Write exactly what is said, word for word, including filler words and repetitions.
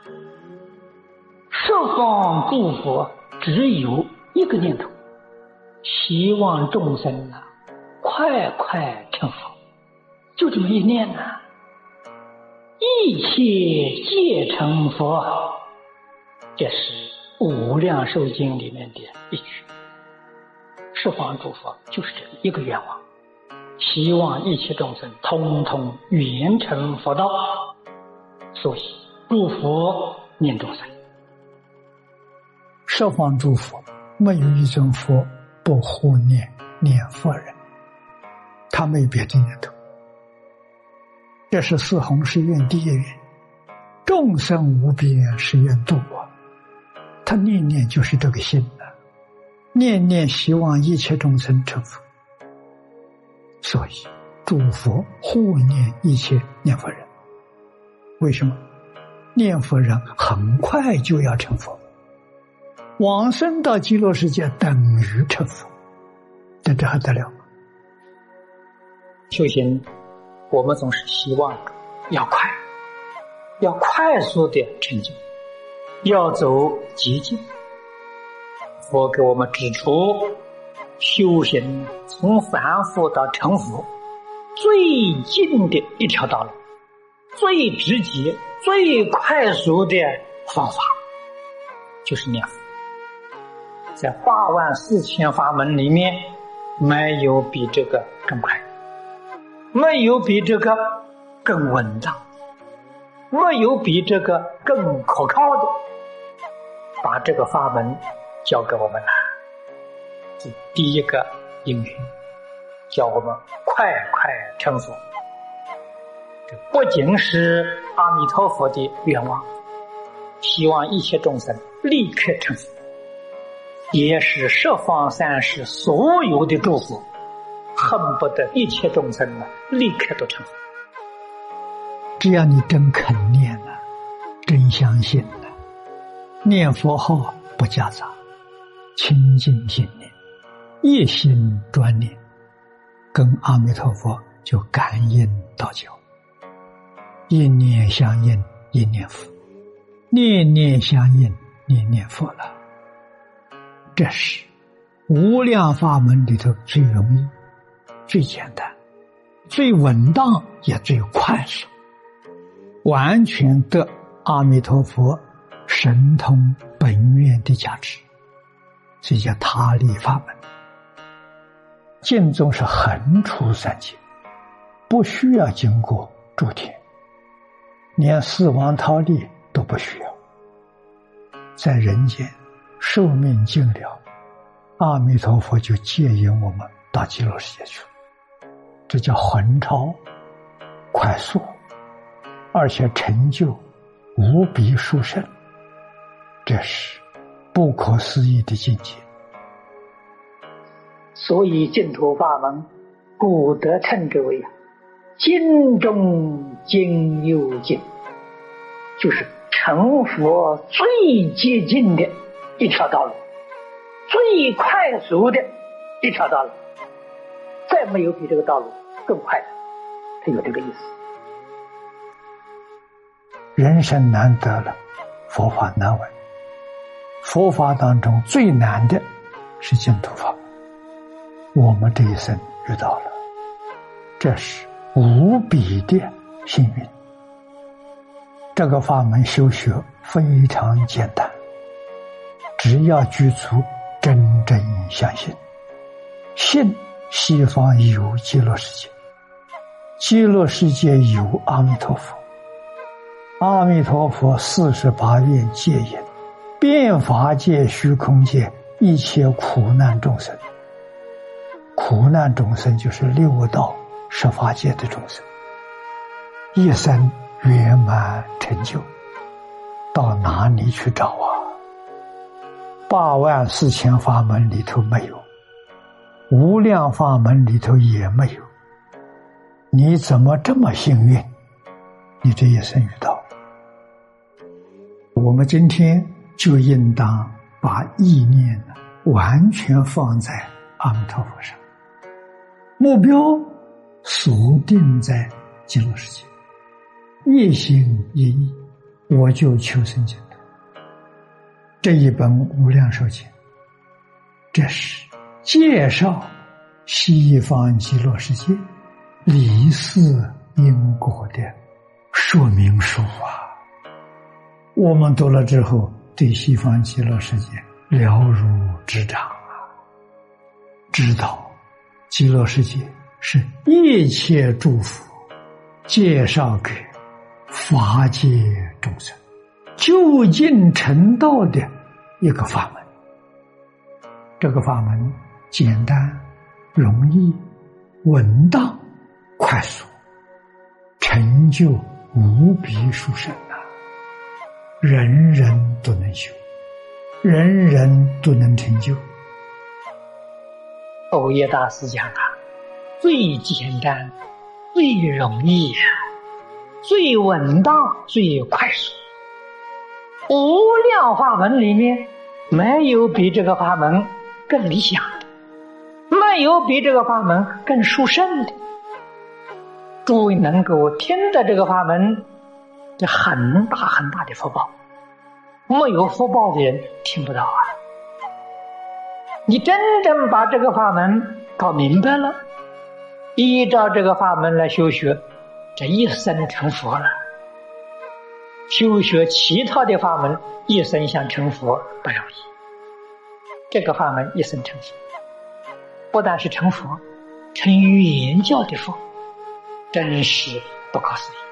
十方诸佛只有一个念头，希望众生啊快快成佛，就这么一念呢、啊，一切皆成佛。这是无量寿经里面的一句。十方诸佛就是这一个愿望，希望一切众生通通圆成佛道，所以诸佛念众生。 十方诸佛没有一尊佛不护念念佛人，他没别的念头。这是四弘誓愿第一愿，众生无边誓愿度我。他念念就是这个心啊，念念希望一切众生成佛，所以诸佛护念一切念佛人。为什么？念佛人很快就要成佛，往生到极乐世界等于成佛，这这还得了吗？ 修行我们总是希望要快，要快速的成就，要走捷径。佛给我们指出，修行从凡夫到成佛最近的一条道路，最直接最快速的方法就是念佛。在八万四千法门里面，没有比这个更快，没有比这个更稳当，没有比这个更可靠的。把这个法门教给我们了，这第一个因缘，叫我们快快成佛。这不仅是阿弥陀佛的愿望，希望一切众生立刻成佛，也是十方三世所有的诸佛恨不得一切众生呢立刻都成佛。 只要你真肯念了、啊，真相信了、啊，念佛号不夹杂，清净心念，一心专念，跟阿弥陀佛就感应道交，一念相应一念佛，念念相应念念佛了。这是无量法门里头最容易、最简单、最稳当也最快速，完全得阿弥陀佛神通本愿的价值，这叫他力法门。净宗是横出三界，不需要经过诸天，连四王他力都不需要。在人间寿命尽了，阿弥陀佛就接引我们到极乐世界去了，这叫横超，快速，而且成就无比殊胜，这是不可思议的境界。 所以净土法门古德称之为经中经又经，就是成佛最接近的一条道路，最快速的一条道路，再没有比这个道路更快的，它有这个意思。 人生难得了，佛法难闻。佛法当中最难的是净土法门，我们这一生遇到了，这是无比的幸运。这个法门修学非常简单，只要具足真正相信，信西方有极乐世界，极乐世界有阿弥陀佛，阿弥陀佛四十八愿戒引，遍法界虚空界一切苦难众生，苦难众生就是六道十法界的众生，一生圆满成就，到哪里去找啊？八万四千法门里头没有，无量法门里头也没有，你怎么这么幸运？你这一生遇到。我们今天就应当把意念完全放在阿弥陀佛上，目标锁定在极乐世界，一心一意， 我就求生净土。这一本《无量寿经》，这是介绍西方极乐世界离世因果的说明书啊！我们读了之后，对西方极乐世界了如指掌啊！知道极乐世界是一切诸佛介绍给法界众生究竟成道的一个法门。这个法门简单、容易、稳当、快速，成就无比殊胜啊！人人都能修，人人都能成就。 欧耶大师讲啊，最简单、最容易啊，最稳当、最快速。无量法门里面，没有比这个法门更理想的，没有比这个法门更殊胜的。诸位能够听到这个法门，这很大很大的福报，没有福报的人听不到啊。你真正把这个法门搞明白了，依照这个法门来修学，这一生成佛了。修学其他的法门，一生想成佛不容易。这个法门一生成佛，不但是成佛，成圆教的佛，真是不可思议。